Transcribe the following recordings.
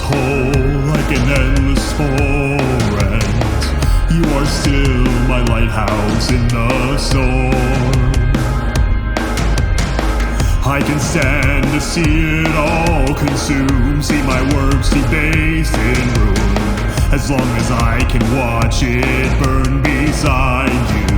whole like an endless torrent. You are still my lighthouse in the storm. I can stand to see it all consume, see my works debased in ruin, as long as I can watch it burn beside you.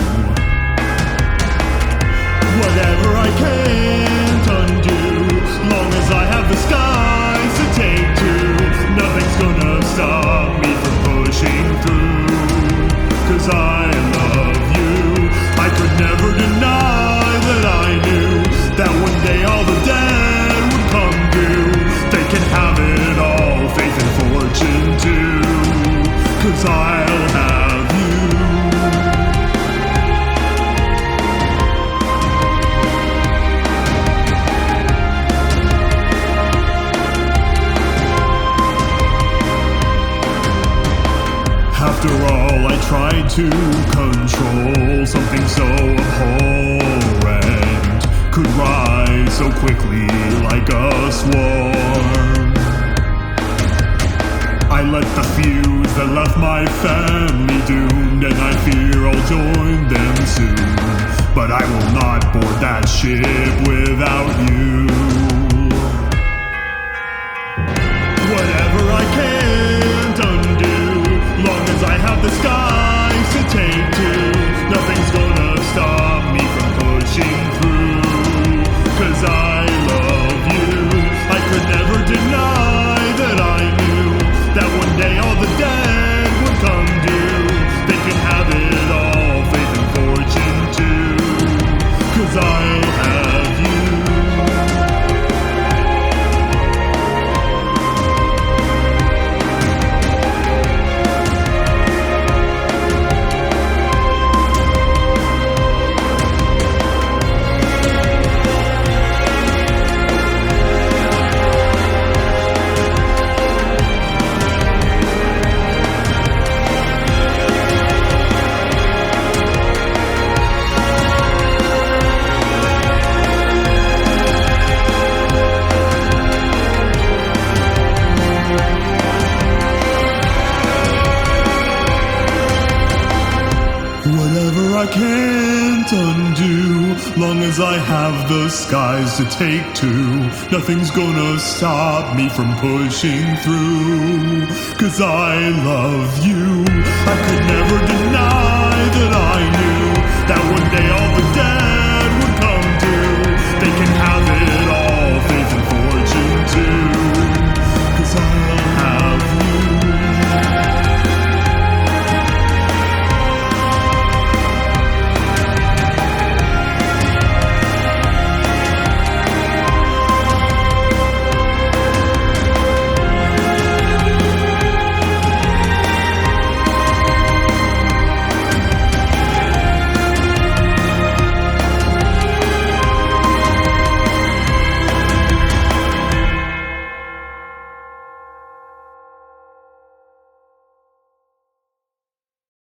Whatever I can't undo, long as I have the skies to take to, nothing's gonna stop me from pushing through. 'Cause I love you. I could never deny that I knew that one day all the dead would come due. They can have it all, faith and fortune too. 'Cause I'll have you. After all, I tried to control something so abhorrent, could rise so quickly like a swarm. I let the feuds that left my family doomed, and I fear I'll join them soon. But I will not board that ship without you. Whatever I can't undo, long as I have the skies to take to, nothing's gonna stop me from pushing through. 'Cause I love you. I could never deny that I knew that one day all the dead would come due. They can have it all, faith and fortune too. 'Cause I have you. Whatever I can't undo, long as I have the skies to take to, nothing's gonna stop me from pushing through. 'Cause I love you. I could never deny that I knew that one day all the dead